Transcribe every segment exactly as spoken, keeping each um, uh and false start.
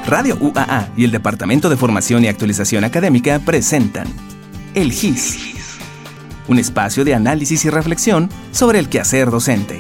Radio U A A y el Departamento de Formación y Actualización Académica presentan El G I S, un espacio de análisis y reflexión sobre el quehacer docente.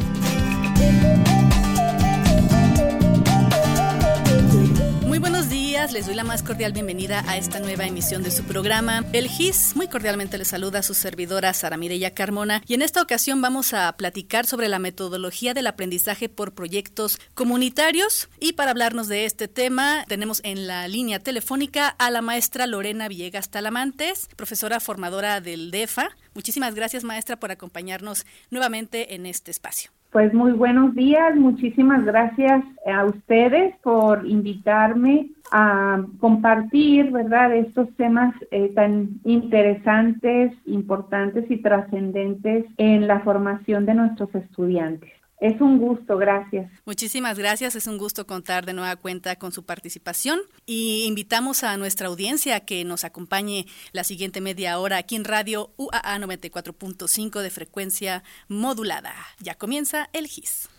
Les doy la más cordial bienvenida a esta nueva emisión de su programa El G I S. Muy cordialmente les saluda a su servidora Sara Mireya Carmona, y en esta ocasión vamos a platicar sobre la metodología del aprendizaje por proyectos comunitarios. Y para hablarnos de este tema tenemos en la línea telefónica a la maestra Lorena Villegas Talamantes, profesora formadora del D E F A. Muchísimas gracias, maestra, por acompañarnos nuevamente en este espacio. Pues muy buenos días, muchísimas gracias a ustedes por invitarme a compartir, ¿verdad?, estos temas eh, tan interesantes, importantes y trascendentes en la formación de nuestros estudiantes. Es un gusto, gracias. Muchísimas gracias, es un gusto contar de nueva cuenta con su participación y invitamos a nuestra audiencia a que nos acompañe la siguiente media hora aquí en Radio U A A noventa y cuatro punto cinco de frecuencia modulada. Ya comienza el G I S.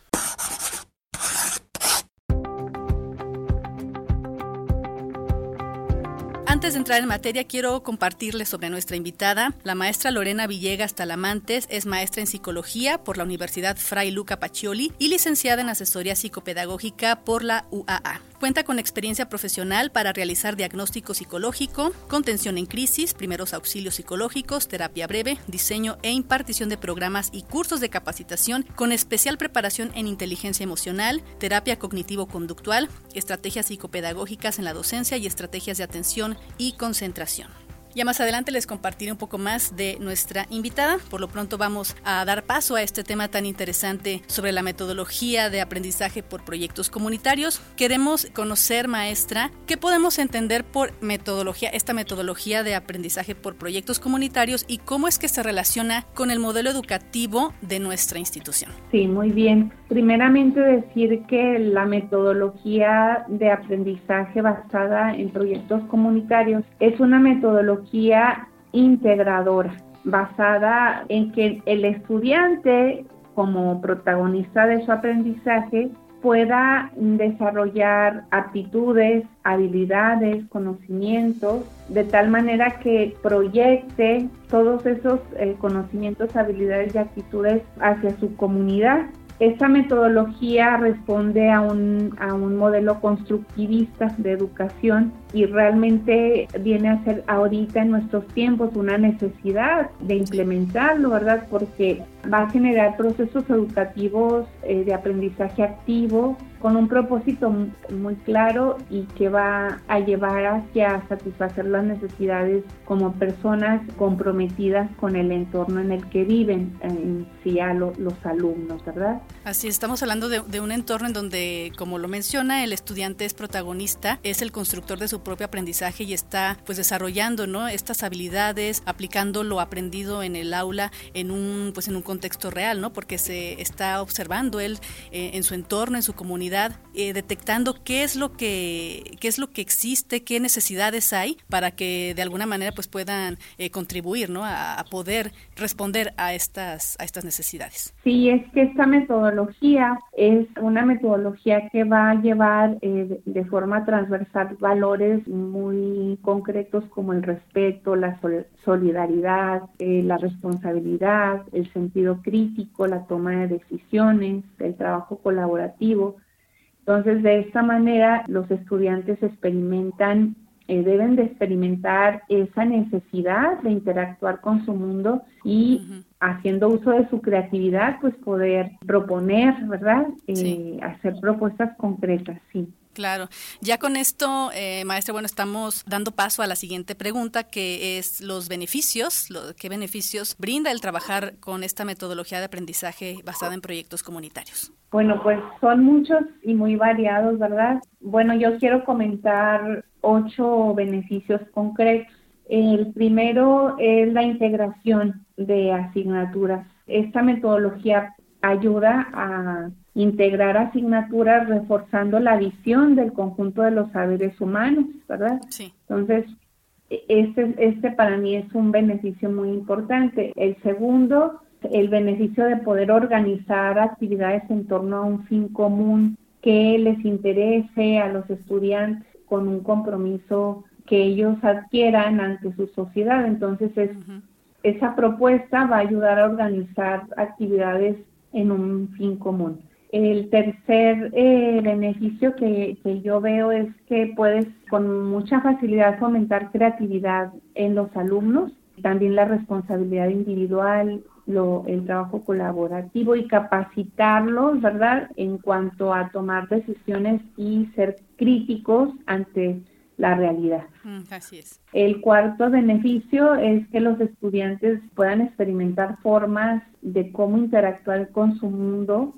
Antes de entrar en materia, quiero compartirles sobre nuestra invitada. La maestra Lorena Villegas Talamantes es maestra en psicología por la Universidad Fray Luca Pacioli y licenciada en asesoría psicopedagógica por la U A A. Cuenta con experiencia profesional para realizar diagnóstico psicológico, contención en crisis, primeros auxilios psicológicos, terapia breve, diseño e impartición de programas y cursos de capacitación con especial preparación en inteligencia emocional, terapia cognitivo-conductual, estrategias psicopedagógicas en la docencia y estrategias de atención y concentración. Ya más adelante les compartiré un poco más de nuestra invitada. Por lo pronto vamos a dar paso a este tema tan interesante sobre la metodología de aprendizaje por proyectos comunitarios. Queremos conocer, maestra, qué podemos entender por metodología, esta metodología de aprendizaje por proyectos comunitarios y cómo es que se relaciona con el modelo educativo de nuestra institución. Sí, muy bien. Primeramente decir que la metodología de aprendizaje basada en proyectos comunitarios es una metodología integradora, basada en que el estudiante, como protagonista de su aprendizaje, pueda desarrollar aptitudes, habilidades, conocimientos, de tal manera que proyecte todos esos eh, conocimientos, habilidades y actitudes hacia su comunidad. Esta metodología responde a un, a un modelo constructivista de educación y realmente viene a ser ahorita en nuestros tiempos una necesidad de implementarlo, ¿verdad? Porque va a generar procesos educativos eh, de aprendizaje activo con un propósito muy claro y que va a llevar hacia satisfacer las necesidades como personas comprometidas con el entorno en el que viven, en sí a lo, los alumnos, ¿verdad? Así, estamos hablando de, de un entorno en donde, como lo menciona, el estudiante es protagonista, es el constructor de su propio aprendizaje y está pues desarrollando, ¿no?, estas habilidades, aplicando lo aprendido en el aula en un pues en un contexto real, ¿no?, porque se está observando él eh, en su entorno, en su comunidad, eh, detectando qué es lo que qué es lo que existe, qué necesidades hay para que de alguna manera pues puedan eh, contribuir, ¿no?, a, a poder responder a estas a estas necesidades. Sí, es que esta metodología es una metodología que va a llevar eh, de, de forma transversal valores muy concretos como el respeto, la sol- solidaridad, eh, la responsabilidad, el sentido crítico, la toma de decisiones, el trabajo colaborativo. Entonces, de esta manera, los estudiantes experimentan, eh, deben de experimentar esa necesidad de interactuar con su mundo y uh-huh. haciendo uso de su creatividad, pues poder proponer, ¿verdad? Eh, sí. Hacer propuestas concretas, sí. Claro. Ya con esto, eh, maestra, bueno, estamos dando paso a la siguiente pregunta, que es los beneficios, lo, ¿qué beneficios brinda el trabajar con esta metodología de aprendizaje basada en proyectos comunitarios? Bueno, pues son muchos y muy variados, ¿verdad? Bueno, yo quiero comentar ocho beneficios concretos. El primero es la integración de asignaturas. Esta metodología ayuda a integrar asignaturas reforzando la visión del conjunto de los saberes humanos, ¿verdad? Sí. Entonces, este, este para mí es un beneficio muy importante. El segundo, el beneficio de poder organizar actividades en torno a un fin común que les interese a los estudiantes con un compromiso que ellos adquieran ante su sociedad. Entonces, es, uh-huh. esa propuesta va a ayudar a organizar actividades en un fin común. El tercer eh, beneficio que, que yo veo es que puedes con mucha facilidad fomentar creatividad en los alumnos, también la responsabilidad individual, lo, el trabajo colaborativo y capacitarlos, ¿verdad?, en cuanto a tomar decisiones y ser críticos ante la realidad. Mm, así es. El cuarto beneficio es que los estudiantes puedan experimentar formas de cómo interactuar con su mundo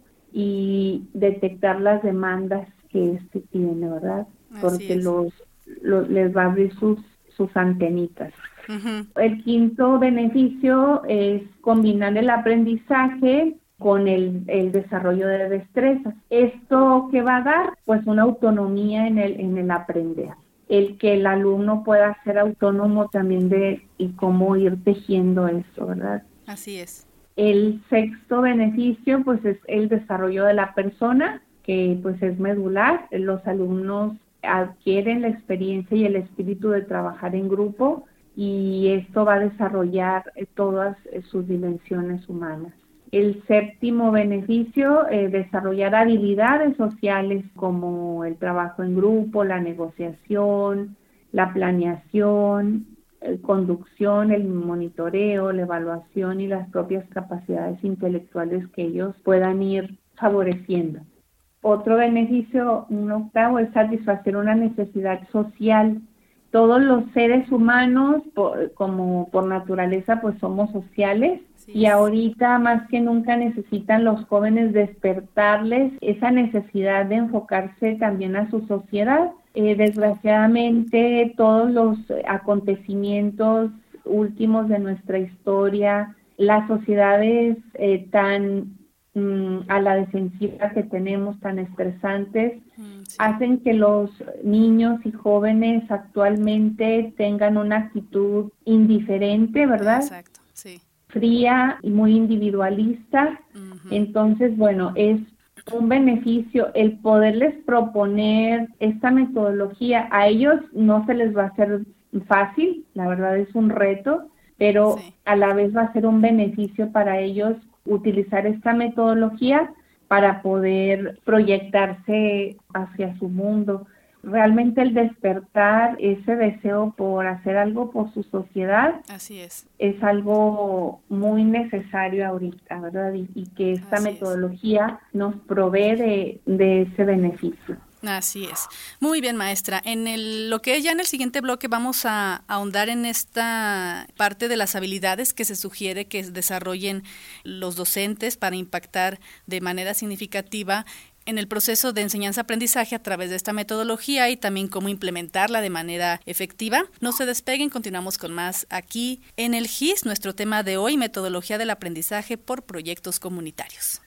y detectar las demandas que éste tiene, ¿verdad? Así Porque es. los, los les va a abrir sus, sus antenitas. Uh-huh. El quinto beneficio es combinar el aprendizaje con el, el desarrollo de destrezas. ¿Esto qué va a dar? Pues una autonomía en el, en el aprender. El que el alumno pueda ser autónomo también de y cómo ir tejiendo eso, ¿verdad? Así es. El sexto beneficio, pues, es el desarrollo de la persona, que pues es medular. Los alumnos adquieren la experiencia y el espíritu de trabajar en grupo y esto va a desarrollar eh, todas eh, sus dimensiones humanas. El séptimo beneficio, eh, desarrollar habilidades sociales como el trabajo en grupo, la negociación, la planeación, eh, conducción, el monitoreo, la evaluación y las propias capacidades intelectuales que ellos puedan ir favoreciendo. Otro beneficio, un octavo, es satisfacer una necesidad social. Todos los seres humanos, por, como por naturaleza, pues somos sociales. Sí. Y ahorita más que nunca necesitan los jóvenes despertarles esa necesidad de enfocarse también a su sociedad. Eh, desgraciadamente, todos los acontecimientos últimos de nuestra historia, las sociedades eh, tan mmm, a la defensiva que tenemos, tan estresantes, mm, sí. hacen que los niños y jóvenes actualmente tengan una actitud indiferente, ¿verdad? Exacto, sí. Fría y muy individualista. Uh-huh. Entonces, bueno, es un beneficio el poderles proponer esta metodología. A ellos no se les va a hacer fácil, la verdad es un reto, pero sí. a la vez va a ser un beneficio para ellos utilizar esta metodología para poder proyectarse hacia su mundo. Realmente el despertar ese deseo por hacer algo por su sociedad, así es, es algo muy necesario ahorita, ¿verdad? Y, y que esta Así metodología es. nos provee de, de ese beneficio. Así es. Muy bien, maestra. En el, lo que es ya en el siguiente bloque vamos a, a ahondar en esta parte de las habilidades que se sugiere que desarrollen los docentes para impactar de manera significativa en el proceso de enseñanza-aprendizaje a través de esta metodología y también cómo implementarla de manera efectiva. No se despeguen, continuamos con más aquí en el G I S, nuestro tema de hoy, metodología del aprendizaje por proyectos comunitarios.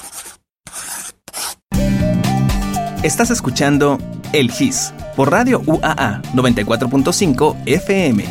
Estás escuchando El G I S por Radio U A A noventa y cuatro punto cinco F M.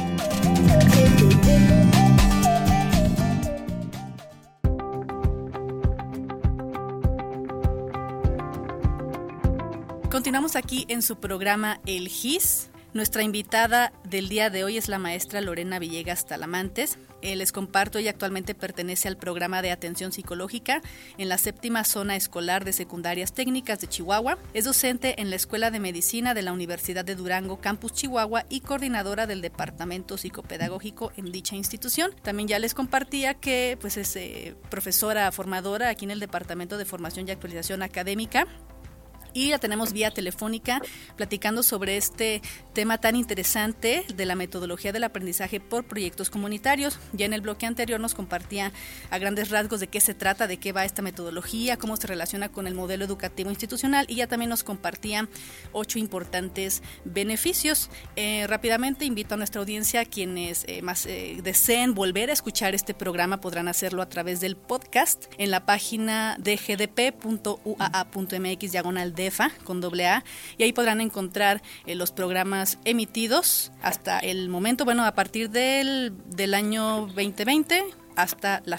Continuamos aquí en su programa El G I S. Nuestra invitada del día de hoy es la maestra Lorena Villegas Talamantes. Eh, les comparto, ella actualmente pertenece al programa de atención psicológica en la séptima zona escolar de secundarias técnicas de Chihuahua. Es docente en la Escuela de Medicina de la Universidad de Durango, Campus Chihuahua, y coordinadora del Departamento Psicopedagógico en dicha institución. También ya les compartía que pues, es eh, profesora formadora aquí en el Departamento de Formación y Actualización Académica. Y la tenemos vía telefónica platicando sobre este tema tan interesante de la metodología del aprendizaje por proyectos comunitarios. Ya en el bloque anterior nos compartía a grandes rasgos de qué se trata, de qué va esta metodología, cómo se relaciona con el modelo educativo institucional, y ya también nos compartía ocho importantes beneficios. Eh, rápidamente invito a nuestra audiencia, quienes eh, más eh, deseen volver a escuchar este programa podrán hacerlo a través del podcast en la página de g d p punto u a a punto m x diagonal D con doble A, y ahí podrán encontrar eh, los programas emitidos hasta el momento, bueno, a partir del, del año veinte veinte hasta la fecha.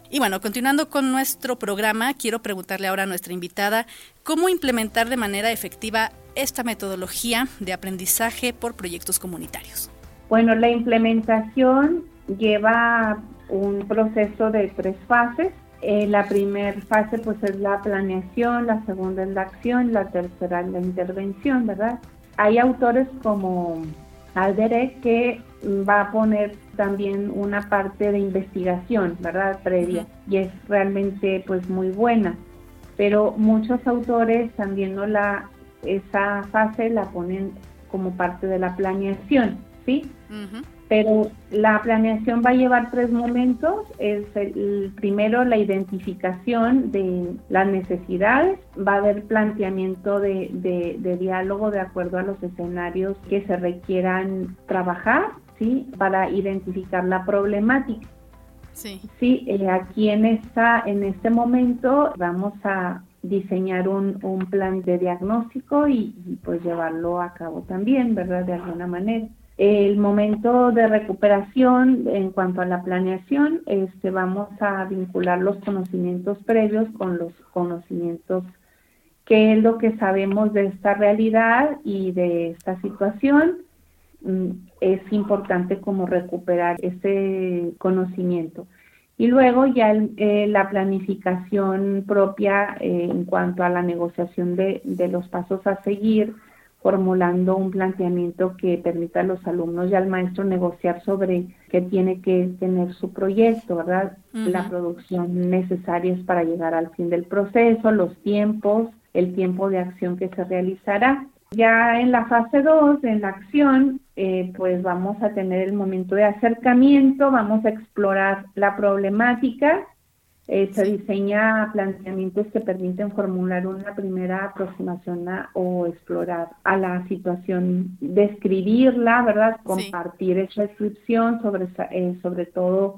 Y bueno, continuando con nuestro programa, quiero preguntarle ahora a nuestra invitada cómo implementar de manera efectiva esta metodología de aprendizaje por proyectos comunitarios. Bueno, la implementación lleva un proceso de tres fases. Eh, la primera fase pues es la planeación, la segunda es la acción, la tercera es la intervención, ¿verdad? Hay autores como Alderete que va a poner también una parte de investigación, ¿verdad? Previa, uh-huh. Y es realmente pues muy buena, pero muchos autores también no la, esa fase la ponen como parte de la planeación, ¿sí? Uh-huh. Pero la planeación va a llevar tres momentos. Es el, el primero, la identificación de las necesidades. Va a haber planteamiento de, de, de diálogo de acuerdo a los escenarios que se requieran trabajar, ¿sí? Para identificar la problemática. Sí. Sí, eh, aquí en esta, en este momento vamos a diseñar un, un plan de diagnóstico y, y pues llevarlo a cabo también, ¿verdad? De alguna manera. El momento de recuperación en cuanto a la planeación, este, vamos a vincular los conocimientos previos con los conocimientos, qué es lo que sabemos de esta realidad y de esta situación. Es importante como recuperar ese conocimiento. Y luego ya el, eh, la planificación propia eh, en cuanto a la negociación de, de los pasos a seguir, formulando un planteamiento que permita a los alumnos y al maestro negociar sobre qué tiene que tener su proyecto, ¿verdad? Uh-huh. La producción necesaria para llegar al fin del proceso, los tiempos, el tiempo de acción que se realizará. Ya en la fase dos, en la acción, eh, pues vamos a tener el momento de acercamiento, vamos a explorar la problemática. Eh, se diseña planteamientos que permiten formular una primera aproximación a, o explorar a la situación, describirla, ¿verdad? Compartir sí. esa descripción, sobre, eh, sobre todo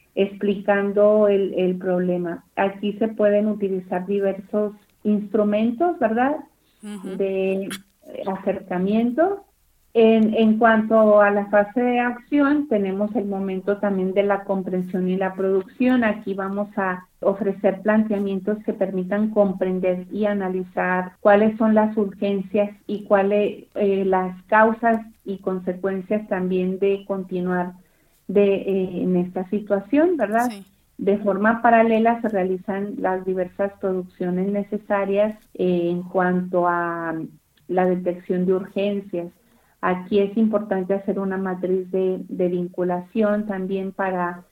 explicando el, el problema. Aquí se pueden utilizar diversos instrumentos, ¿verdad? Uh-huh. De acercamiento. En, en cuanto a la fase de acción, tenemos el momento también de la comprensión y la producción. Aquí vamos a ofrecer planteamientos que permitan comprender y analizar cuáles son las urgencias y cuáles eh, las causas y consecuencias también de continuar de, eh, en esta situación, ¿verdad? Sí. De forma paralela se realizan las diversas producciones necesarias eh, en cuanto a la detección de urgencias. Aquí es importante hacer una matriz de, de vinculación también para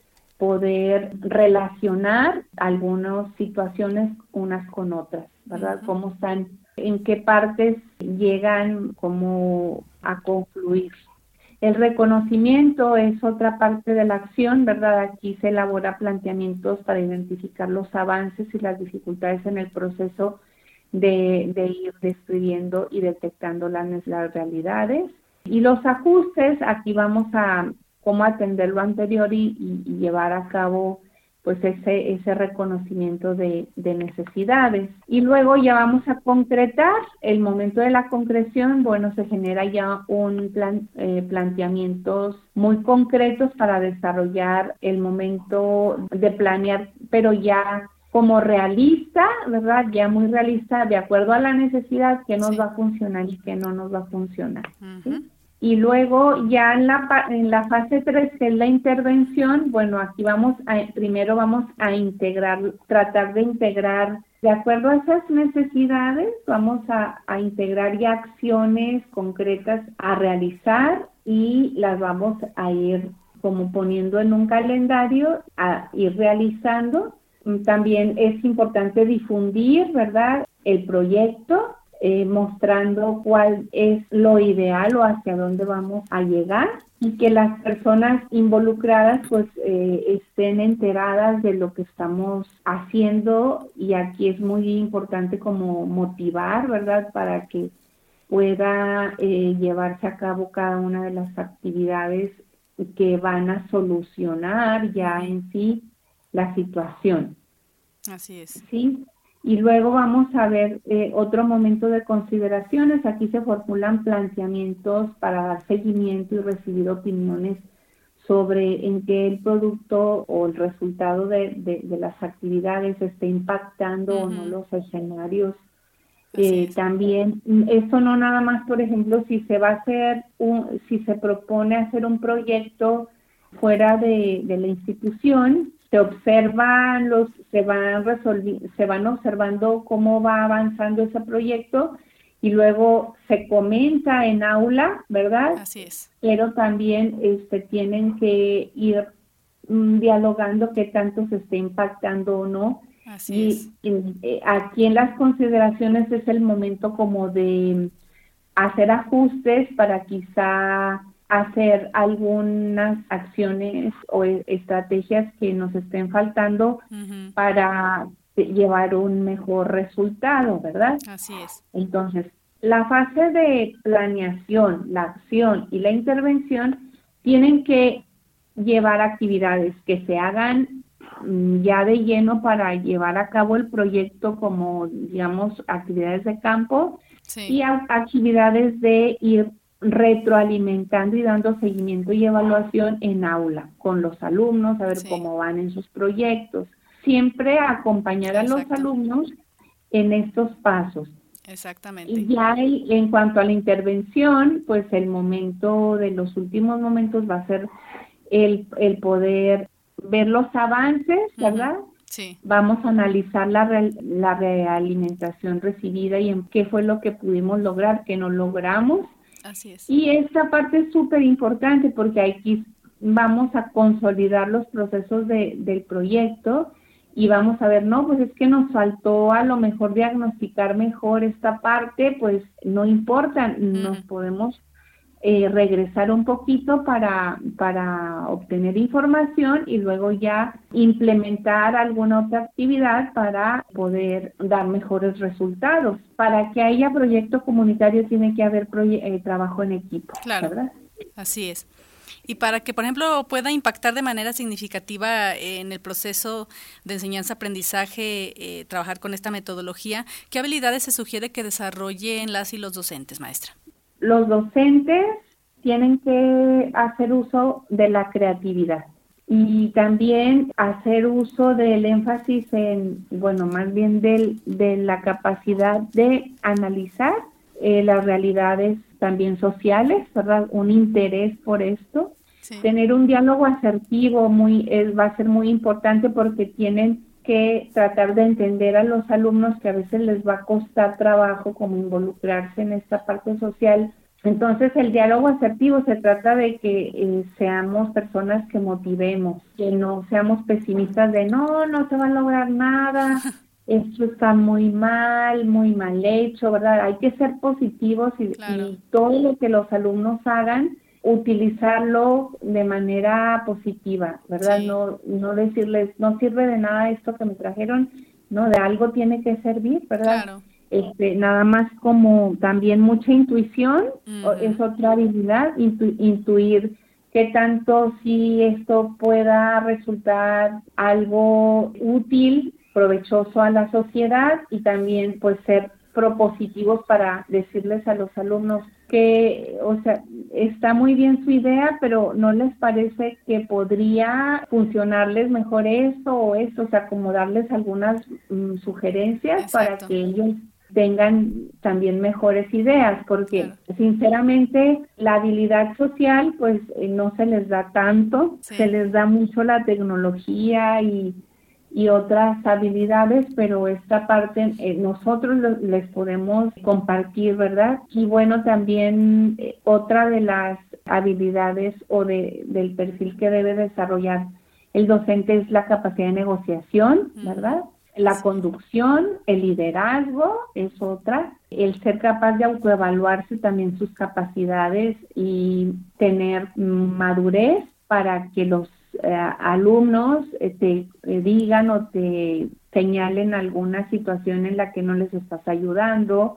poder relacionar algunas situaciones unas con otras, ¿verdad? Uh-huh. Cómo están, en qué partes llegan como a confluir. El reconocimiento es otra parte de la acción, ¿verdad? Aquí se elabora planteamientos para identificar los avances y las dificultades en el proceso de, de ir describiendo y detectando las, las realidades. Y los ajustes, aquí vamos a cómo atender lo anterior y, y, y llevar a cabo pues ese, ese reconocimiento de, de necesidades. Y luego ya vamos a concretar. El momento de la concreción, bueno, se genera ya un plan, eh, planteamientos muy concretos para desarrollar el momento de planear, pero ya como realista, ¿verdad? Ya muy realista, de acuerdo a la necesidad, que nos sí. va a funcionar y que no nos va a funcionar. Uh-huh. ¿Sí? Y luego ya en la, en la fase tres, que es la intervención, bueno, aquí vamos a, primero vamos a integrar, tratar de integrar, de acuerdo a esas necesidades, vamos a, a integrar ya acciones concretas a realizar y las vamos a ir como poniendo en un calendario, a ir realizando. También es importante difundir, ¿verdad?, el proyecto, eh, mostrando cuál es lo ideal o hacia dónde vamos a llegar y que las personas involucradas pues eh, estén enteradas de lo que estamos haciendo, y aquí es muy importante como motivar, ¿verdad?, para que pueda eh, llevarse a cabo cada una de las actividades que van a solucionar ya en sí la situación. Así es. Sí, y luego vamos a ver eh, otro momento de consideraciones. Aquí se formulan planteamientos para dar seguimiento y recibir opiniones sobre en qué el producto o el resultado de, de, de las actividades está impactando uh-huh. o no los escenarios. Eh, también, esto no nada más, por ejemplo, si se va a hacer, un, si se propone hacer un proyecto fuera de, de la institución, se observan los, se van resolvi- se van observando cómo va avanzando ese proyecto y luego se comenta en aula, ¿verdad? Así es. Pero también este, tienen que ir um, dialogando qué tanto se esté impactando o no. Así y, es. y eh, aquí en las consideraciones es el momento como de hacer ajustes para quizá hacer algunas acciones o estrategias que nos estén faltando uh-huh. para llevar un mejor resultado, ¿verdad? Así es. Entonces, la fase de planeación, la acción y la intervención tienen que llevar actividades que se hagan mm, ya de lleno para llevar a cabo el proyecto como, digamos, actividades de campo sí. y a, actividades de ir retroalimentando y dando seguimiento y evaluación en aula con los alumnos, a ver sí. cómo van en sus proyectos. Siempre acompañar Exacto. a los alumnos en estos pasos. Exactamente. Y ya el, en cuanto a la intervención, pues el momento de los últimos momentos va a ser el, el poder ver los avances, ¿verdad? Uh-huh. Sí. Vamos a analizar la, re, la realimentación recibida y en qué fue lo que pudimos lograr, qué no logramos. Así es. Y esta parte es súper importante porque aquí vamos a consolidar los procesos de, del proyecto y vamos a ver, no, pues es que nos faltó a lo mejor diagnosticar mejor esta parte, pues no importa, uh-huh. nos podemos eh, regresar un poquito para, para obtener información y luego ya implementar alguna otra actividad para poder dar mejores resultados. Para que haya proyecto comunitario tiene que haber proye- eh, trabajo en equipo, claro, ¿verdad? Así es. Y para que, por ejemplo, pueda impactar de manera significativa en el proceso de enseñanza-aprendizaje, eh, trabajar con esta metodología, ¿qué habilidades se sugiere que desarrollen las y los docentes, maestra? Los docentes tienen que hacer uso de la creatividad y también hacer uso del énfasis en, bueno, más bien del, de la capacidad de analizar eh, las realidades también sociales, ¿verdad? Un interés por esto. Sí. Tener un diálogo asertivo muy es, va a ser muy importante porque tienen que tratar de entender a los alumnos que a veces les va a costar trabajo como involucrarse en esta parte social. Entonces, el diálogo asertivo se trata de que eh, seamos personas que motivemos, que no seamos pesimistas de no, no se va a lograr nada, esto está muy mal, muy mal hecho, ¿verdad? Hay que ser positivos y, claro. y todo lo que los alumnos hagan, utilizarlo de manera positiva, ¿verdad? Sí. No, no decirles, no sirve de nada esto que me trajeron, no, de algo tiene que servir, ¿verdad? Claro. Este, nada más como también mucha intuición, uh-huh. es otra habilidad, intu- intuir qué tanto si esto pueda resultar algo útil, provechoso a la sociedad y también pues ser propositivos para decirles a los alumnos que, o sea, está muy bien su idea, pero ¿no les parece que podría funcionarles mejor esto o esto? O sea, como darles algunas um, sugerencias Exacto. para que ellos tengan también mejores ideas, porque claro. sinceramente la habilidad social pues eh, no se les da tanto, sí. se les da mucho la tecnología y, y otras habilidades, pero esta parte eh, nosotros lo, les podemos compartir, ¿verdad? Y bueno, también eh, otra de las habilidades o de, del perfil que debe desarrollar el docente es la capacidad de negociación, ¿verdad? Mm. La sí. conducción, el liderazgo es otra, el ser capaz de autoevaluarse también sus capacidades y tener madurez para que los eh, alumnos eh, te eh, digan o te señalen alguna situación en la que no les estás ayudando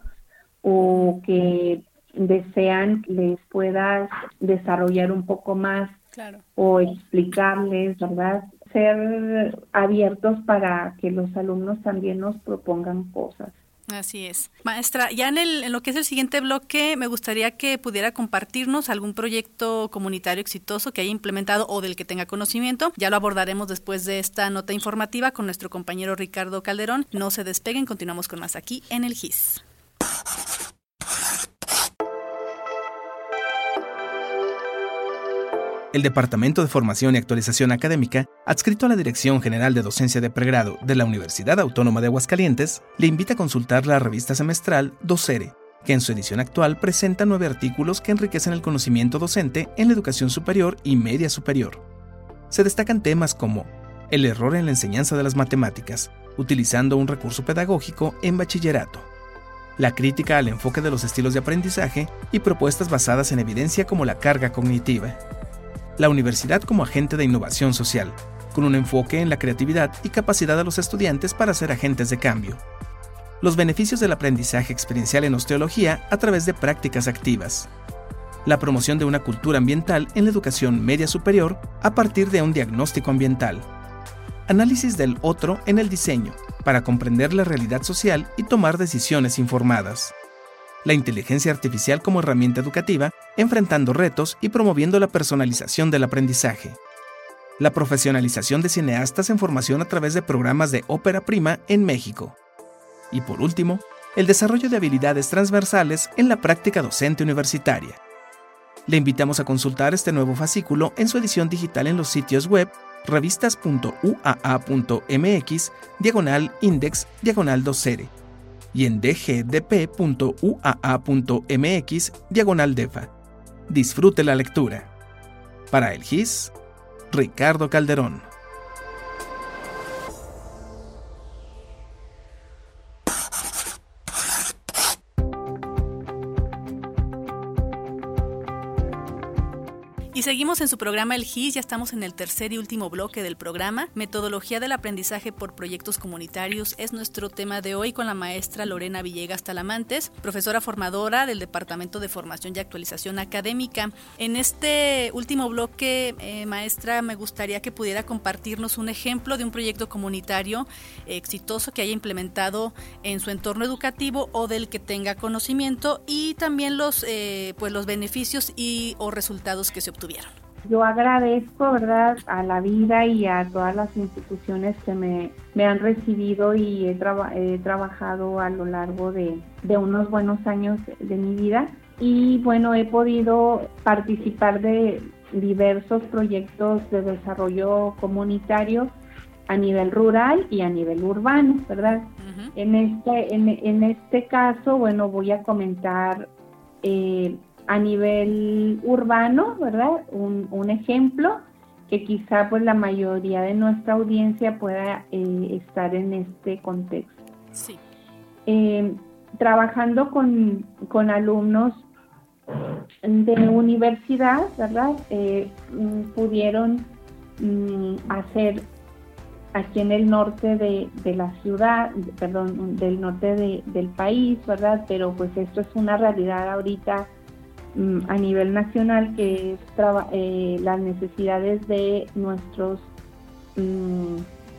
o que desean que les puedas desarrollar un poco más claro. o explicarles, ¿verdad? Ser abiertos para que los alumnos también nos propongan cosas. Así es. Maestra, ya en, el, en lo que es el siguiente bloque, me gustaría que pudiera compartirnos algún proyecto comunitario exitoso que haya implementado o del que tenga conocimiento. Ya lo abordaremos después de esta nota informativa con nuestro compañero Ricardo Calderón. No se despeguen, continuamos con más aquí en el G I S. El Departamento de Formación y Actualización Académica, adscrito a la Dirección General de Docencia de Pregrado de la Universidad Autónoma de Aguascalientes, le invita a consultar la revista semestral Docere, que en su edición actual presenta nueve artículos que enriquecen el conocimiento docente en la educación superior y media superior. Se destacan temas como el error en la enseñanza de las matemáticas, utilizando un recurso pedagógico en bachillerato, la crítica al enfoque de los estilos de aprendizaje y propuestas basadas en evidencia como la carga cognitiva, la universidad como agente de innovación social, con un enfoque en la creatividad y capacidad de los estudiantes para ser agentes de cambio. Los beneficios del aprendizaje experiencial en osteología a través de prácticas activas. La promoción de una cultura ambiental en la educación media superior a partir de un diagnóstico ambiental. Análisis del otro en el diseño, para comprender la realidad social y tomar decisiones informadas. La inteligencia artificial como herramienta educativa, enfrentando retos y promoviendo la personalización del aprendizaje. La profesionalización de cineastas en formación a través de programas de ópera prima en México. Y por último, el desarrollo de habilidades transversales en la práctica docente universitaria. Le invitamos a consultar este nuevo fascículo en su edición digital en los sitios web revistas punto u a a punto m x, diagonal index, diagonal docere, y en d g d p punto u a a punto m x, diagonal defa. Disfrute la lectura. Para el G I S, Ricardo Calderón. Y seguimos en su programa El G I S, ya estamos en el tercer y último bloque del programa. Metodología del aprendizaje por proyectos comunitarios es nuestro tema de hoy con la maestra Lorena Villegas Talamantes, profesora formadora del Departamento de Formación y Actualización Académica. En este último bloque, eh, maestra, me gustaría que pudiera compartirnos un ejemplo de un proyecto comunitario eh, exitoso que haya implementado en su entorno educativo o del que tenga conocimiento, y también los, eh, pues los beneficios y o resultados que se obtuvieron. Yo agradezco, ¿verdad?, a la vida y a todas las instituciones que me, me han recibido y he, traba, he trabajado a lo largo de, de unos buenos años de mi vida. Y bueno, he podido participar de diversos proyectos de desarrollo comunitario a nivel rural y a nivel urbano, ¿verdad? Uh-huh. En este, en, en este caso, bueno, voy a comentar eh, a nivel urbano, ¿verdad? Un, un ejemplo que quizá pues la mayoría de nuestra audiencia pueda eh, estar en este contexto. Sí. Eh, trabajando con, con alumnos de universidad, ¿verdad? Eh, pudieron mm, hacer aquí en el norte de, de la ciudad, perdón, del norte de, del país, ¿verdad? Pero pues esto es una realidad ahorita a nivel nacional, que es traba, eh, las necesidades de nuestros mm,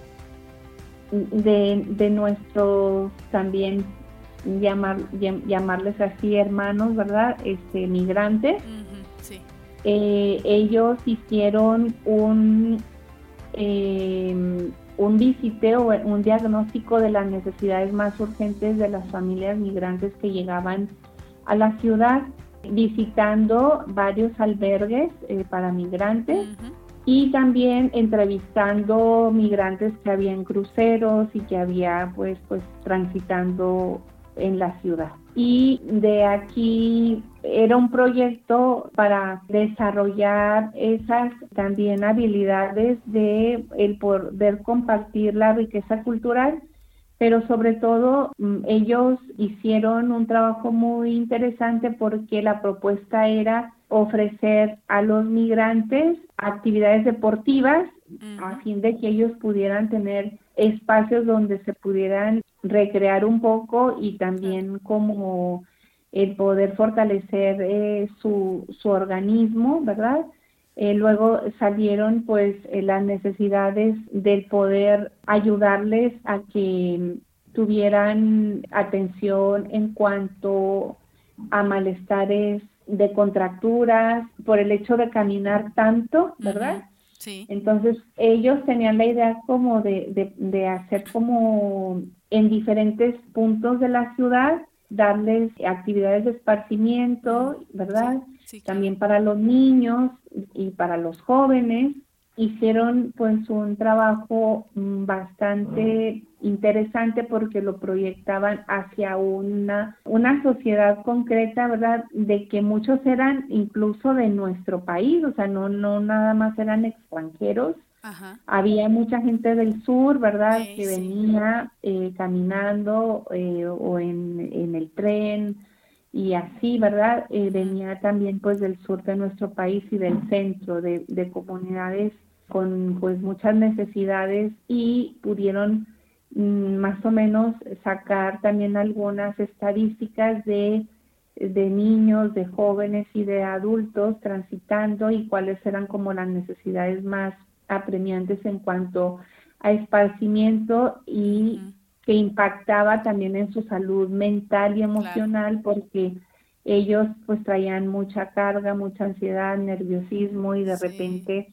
de, de nuestros también llamar, llam, llamarles así hermanos, ¿verdad? Este, migrantes. Uh-huh, sí. eh, ellos hicieron un eh, un visiteo, un diagnóstico de las necesidades más urgentes de las familias migrantes que llegaban a la ciudad, visitando varios albergues eh, para migrantes. Uh-huh. Y también entrevistando migrantes que habían cruceros y que había pues pues transitando en la ciudad. Y de aquí era un proyecto para desarrollar esas también habilidades de el poder compartir la riqueza cultural, pero sobre todo ellos hicieron un trabajo muy interesante porque la propuesta era ofrecer a los migrantes actividades deportivas, uh-huh, a fin de que ellos pudieran tener espacios donde se pudieran recrear un poco y también como el poder fortalecer eh, su, su organismo, ¿verdad? Eh, luego salieron pues eh, las necesidades del poder ayudarles a que tuvieran atención en cuanto a malestares de contracturas, por el hecho de caminar tanto, ¿verdad? Uh-huh. Sí. Entonces, ellos tenían la idea como de, de, de hacer como en diferentes puntos de la ciudad, darles actividades de esparcimiento, ¿verdad? Sí, sí, claro. También para los niños y para los jóvenes. Hicieron pues un trabajo bastante interesante porque lo proyectaban hacia una, una sociedad concreta, ¿verdad? De que muchos eran incluso de nuestro país, o sea, no, no nada más eran extranjeros. Ajá. Había mucha gente del sur, ¿verdad? Eh, que sí. venía eh, caminando eh, o en, en el tren y así, ¿verdad? Eh, venía también pues del sur de nuestro país y del centro, de, de comunidades con pues muchas necesidades, y pudieron mmm, más o menos sacar también algunas estadísticas de, de niños, de jóvenes y de adultos transitando y cuáles eran como las necesidades más apremiantes en cuanto a esparcimiento y uh-huh. que impactaba también en su salud mental y emocional, claro. porque ellos pues traían mucha carga, mucha ansiedad, nerviosismo y de sí. repente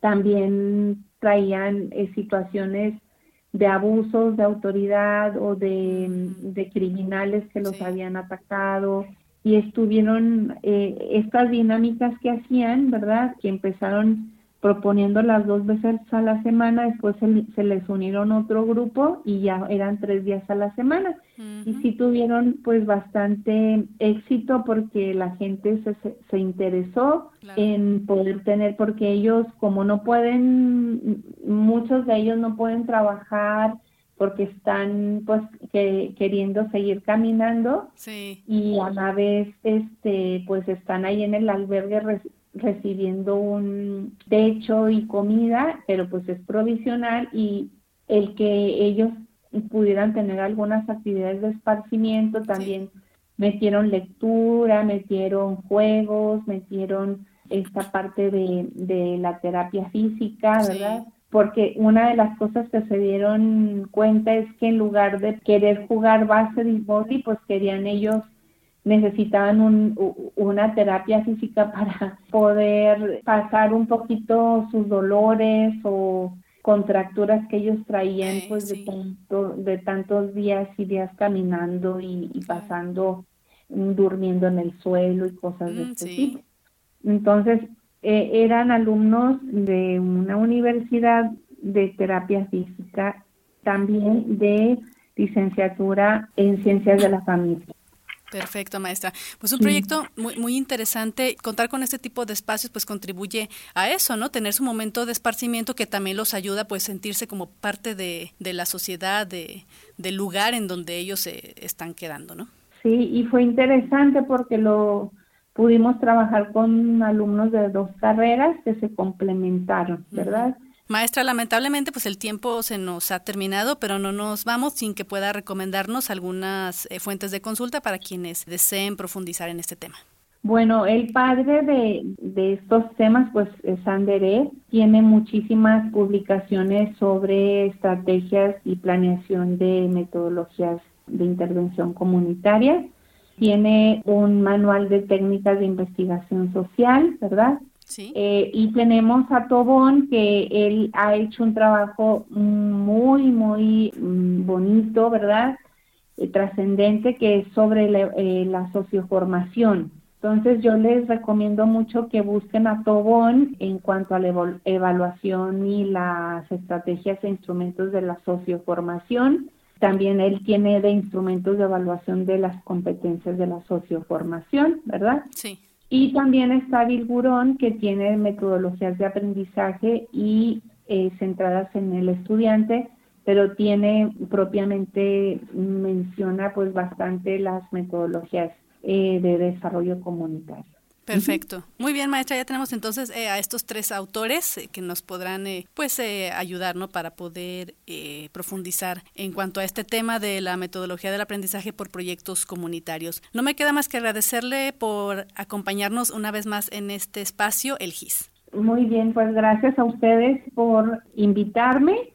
también traían eh, situaciones de abusos de autoridad o de, uh-huh. de criminales que los sí. habían atacado, y estuvieron eh, estas dinámicas que hacían, ¿verdad? Que empezaron proponiéndolas dos veces a la semana, después se, se les unieron otro grupo y ya eran tres días a la semana. Uh-huh. Y sí tuvieron pues bastante éxito porque la gente se, se, se interesó claro. en poder tener, porque ellos como no pueden, muchos de ellos no pueden trabajar porque están pues que, queriendo seguir caminando sí. y a la vez este pues están ahí en el albergue res- recibiendo un techo y comida, pero pues es provisional, y el que ellos pudieran tener algunas actividades de esparcimiento, también sí. metieron lectura, metieron juegos, metieron esta parte de, de la terapia física, ¿verdad? Sí. Porque una de las cosas que se dieron cuenta es que en lugar de querer jugar básquetbol, pues querían ellos necesitaban un, una terapia física para poder pasar un poquito sus dolores o contracturas que ellos traían eh, pues sí. de, tanto, de tantos días y días caminando y, y claro. pasando, durmiendo en el suelo y cosas mm, de este sí. tipo. Entonces, eh, eran alumnos de una universidad de terapia física, también de licenciatura en ciencias de la familia. Perfecto, maestra. Pues un proyecto muy muy interesante. Contar con este tipo de espacios pues contribuye a eso, ¿no? Tener su momento de esparcimiento que también los ayuda pues sentirse como parte de, de la sociedad, de, del lugar en donde ellos se están quedando, ¿no? Sí, y fue interesante porque lo pudimos trabajar con alumnos de dos carreras que se complementaron, ¿verdad? Uh-huh. Maestra, lamentablemente pues el tiempo se nos ha terminado, pero no nos vamos sin que pueda recomendarnos algunas eh, fuentes de consulta para quienes deseen profundizar en este tema. Bueno, el padre de, de estos temas, pues Sanderé, tiene muchísimas publicaciones sobre estrategias y planeación de metodologías de intervención comunitaria. Tiene un manual de técnicas de investigación social, ¿verdad? Sí. Eh, y tenemos a Tobón, que él ha hecho un trabajo muy, muy mm, bonito, ¿verdad? Eh, trascendente, que es sobre la, eh, la socioformación. Entonces yo les recomiendo mucho que busquen a Tobón en cuanto a la evo- evaluación y las estrategias e instrumentos de la socioformación. También él tiene de instrumentos de evaluación de las competencias de la socioformación, ¿verdad? Sí. Y también está Bilgurón, que tiene metodologías de aprendizaje y eh, centradas en el estudiante, pero tiene propiamente, menciona pues bastante las metodologías eh, de desarrollo comunitario. Perfecto. Muy bien, maestra, ya tenemos entonces eh, a estos tres autores eh, que nos podrán eh, pues eh, ayudar, ¿no? Para poder eh, profundizar en cuanto a este tema de la metodología del aprendizaje por proyectos comunitarios. No me queda más que agradecerle por acompañarnos una vez más en este espacio, el G I S. Muy bien, pues gracias a ustedes por invitarme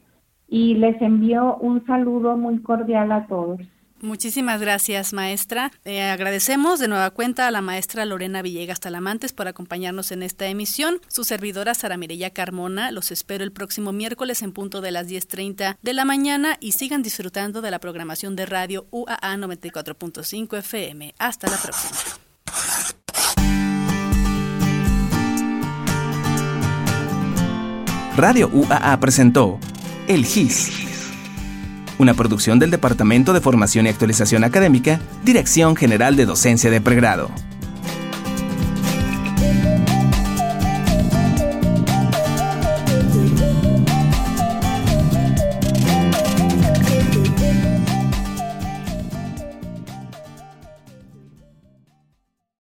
y les envío un saludo muy cordial a todos. Muchísimas gracias, maestra. Eh, agradecemos de nueva cuenta a la maestra Lorena Villegas Talamantes por acompañarnos en esta emisión. Su servidora Sara Mireya Carmona, los espero el próximo miércoles en punto de las diez treinta de la mañana y sigan disfrutando de la programación de radio U A A noventa y cuatro punto cinco F M. Hasta la próxima. Radio U A A presentó El G I S, una producción del Departamento de Formación y Actualización Académica, Dirección General de Docencia de Pregrado.